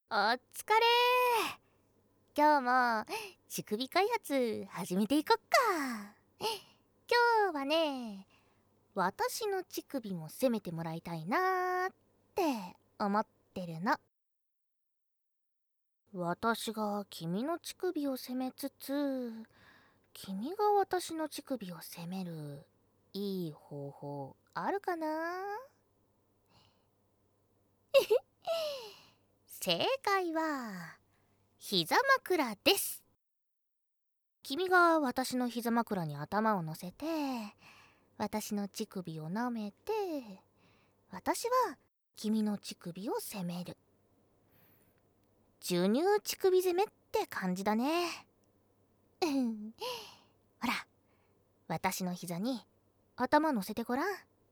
お疲れ。今日も乳首開発始めていこっか。今日はね、私の乳首も攻めてもらいたいなーって思ってるの。私が君の乳首を攻めつつ、君が私の乳首を攻めるいい方法あるかな？正解は膝枕です。君が私の膝枕に頭を乗せて、私の乳首を舐めて、私は君の乳首を責める。授乳乳首攻めって感じだね。ほら、私の膝に頭乗せてごら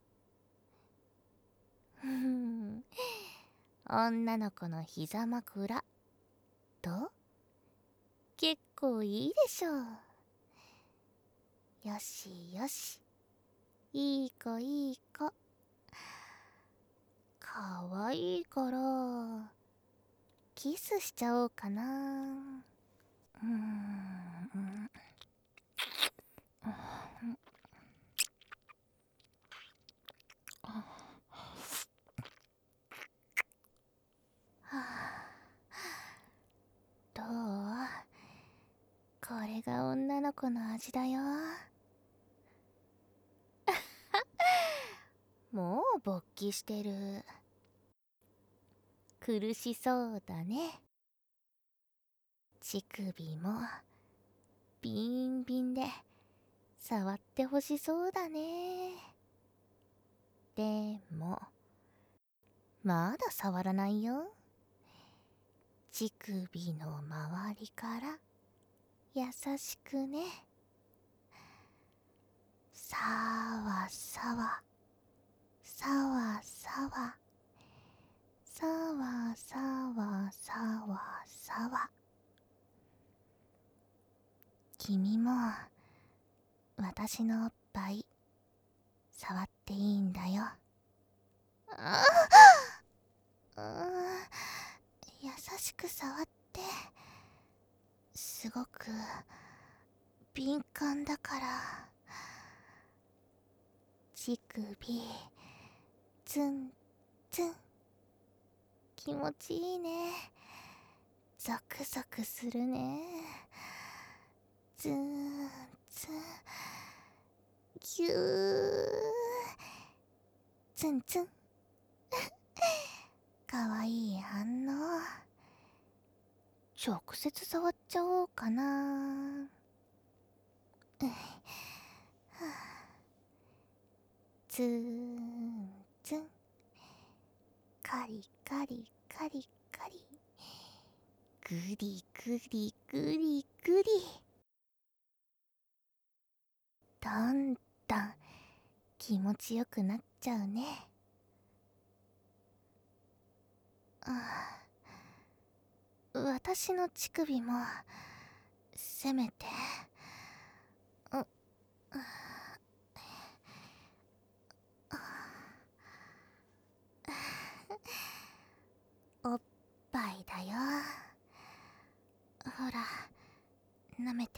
ん。女の子の膝枕と結構いいでしょう。よしよし、いい子いい子。かわいいからキスしちゃおうかな。どう？これが女の子の味だよ。もう勃起してる。苦しそうだね。乳首もビンビンで触ってほしそうだね。でもまだ触らないよ。乳首の周りから優しくね。さわさわさわさわさわさわさわさわ。君も私のおっぱい触っていいんだよ。優しく触って。すごく敏感だから。乳首ツンツン気持ちいいね。ゾクゾクするね。ツンツンギューツンツンかわいい反応。直接触っちゃおうかな。ツンツンカリカリカリカリグリグリグリグリ。どんどん気持ちよくなっちゃうね。私の乳首もせめて。おっぱいだよ。ほら舐めて。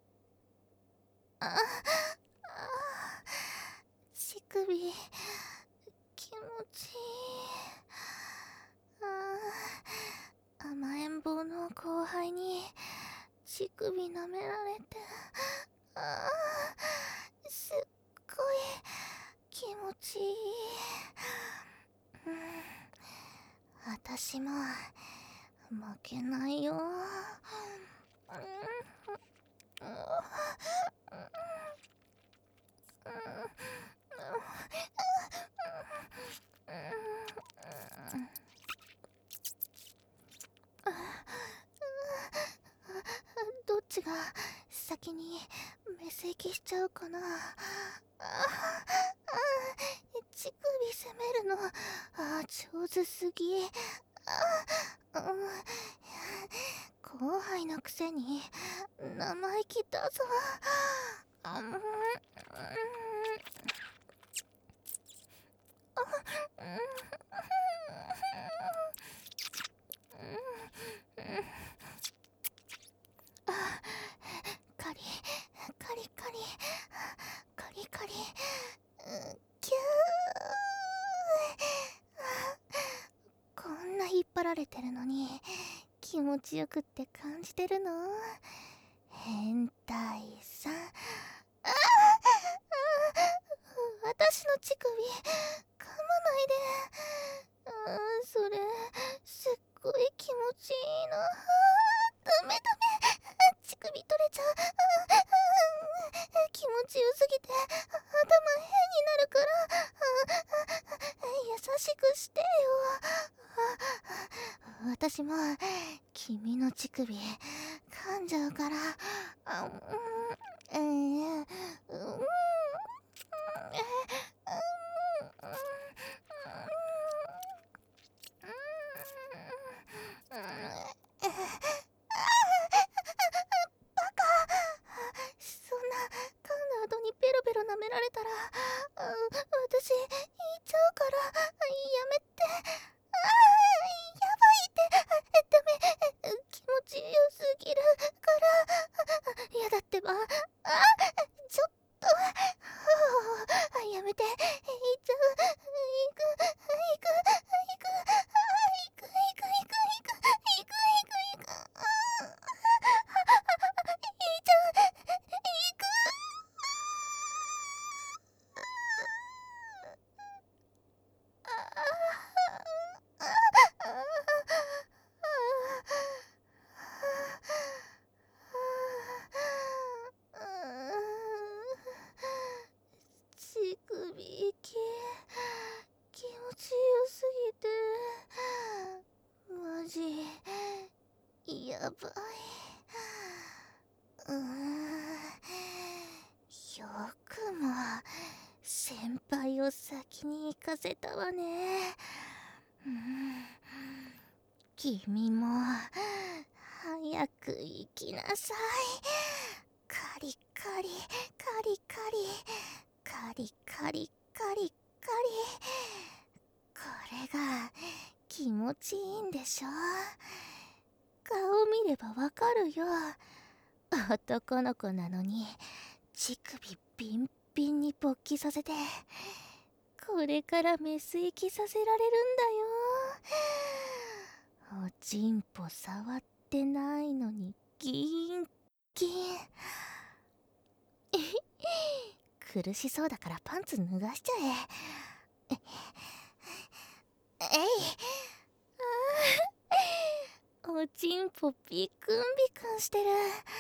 乳首気持ちいい。甘えん坊の後輩に乳首舐められて、すっごい気持ちいい。私も負けないよ。どっちが先にメス行きしちゃうかな。乳首攻めるの上手すぎ。後輩のくせに生意気だぞ。 張られてるのに気持ちよくって感じてるの？変態さん。私の乳首噛まないで。それすっごい気持ちいいの。ダメダメ、乳首取れちゃう。気持ちよすぎて頭変になるから優しくしてよ。私も君の乳首噛んじゃうから。そんな噛んだ後にペロペロ舐められたら私言っちゃうからやめて。やばいって。ダメ、気持ちよすぎるからやだってば。ちょっとやめて。言っちゃう。行く行く行く行く行く行く行く行く行く行く言っちゃう。行く。乳首気持ちよすぎてマジやばい。よくも先輩を先に行かせたわね。君も早く行きなさい。カリカリカリカリカリカリカリカリ。これが気持ちいいんでしょ。顔見ればわかるよ。男の子なのに乳首ビンビンに勃起させてこれからメス行きさせられるんだよ。おちんぽ触ってないのにギンギン。苦しそうだからパンツ脱がしちゃえ。えい。おちんぽビクンビクンしてる。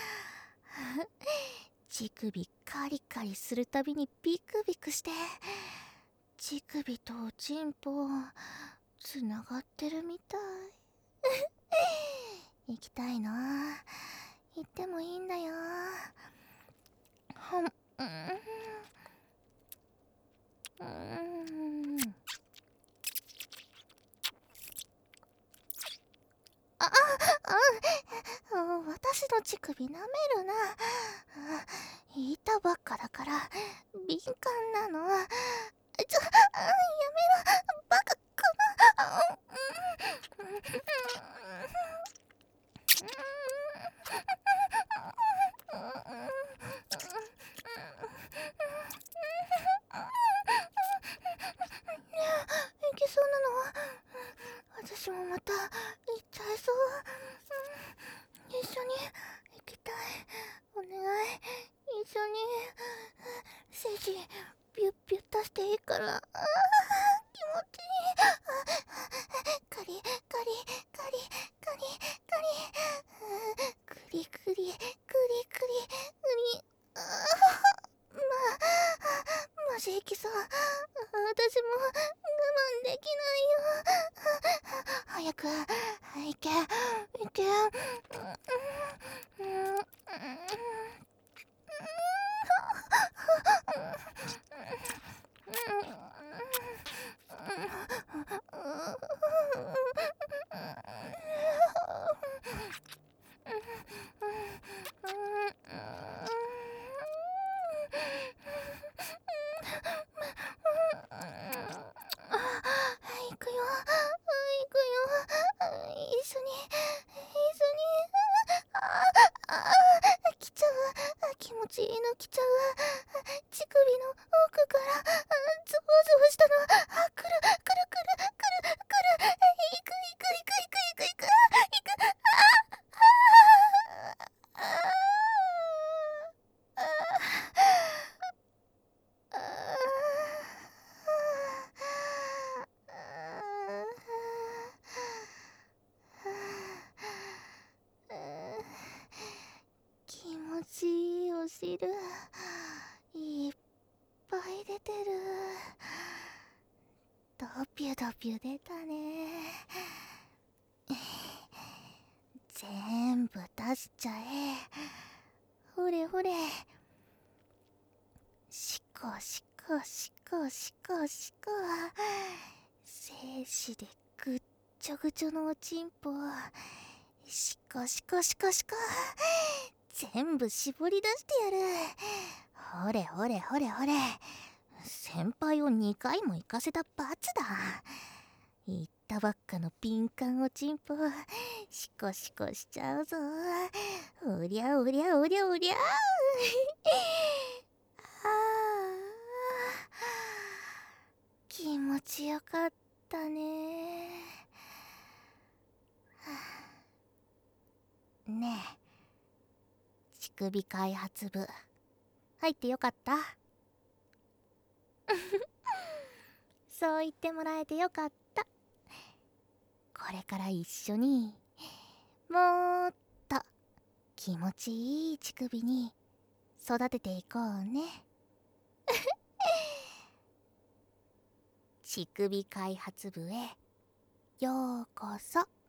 乳首カリカリするたびにビクビクして乳首とおちんぽつながってるみたい。行きたいな。行ってもいいんだよ。私の乳首舐めるな。言いたばっかだから敏感なの。やめろ、バカかいけそうなの。私もまた行っちゃいそう。一緒に行きたい。お願い、一緒に。精子ビュッビュッ出していいから。気持ちいい。カリカリカリカリカリクリクリクリクリクリ。マジ行きそう。私も我慢できないよ。早く行け行け。行くよ行くよ。一緒に来ちゃう。気持ちいいの来ちゃう。乳首の奥からゾワゾワしたの。来る来る来る来る来る。行く行く行く行く。 汁いっぱい出てる。ドピュドピュ出たね。全部出しちゃえ。ほれほれ。しこしこしこしこしこ。精子でぐっちょぐちょのおちんぽ。しこしこしこしこ。全部絞り出してやる。ほれほれほれほれ。先輩を2回も行かせた罰だ。言ったばっかの敏感おちんぽシコシコしちゃうぞ。おりゃおりゃおりゃおりゃあ気持ちよかったね。ねえ、乳首開発部入ってよかった？そう言ってもらえてよかった。これから一緒にもっと気持ちいい乳首に育てていこうね。乳首開発部へようこそ。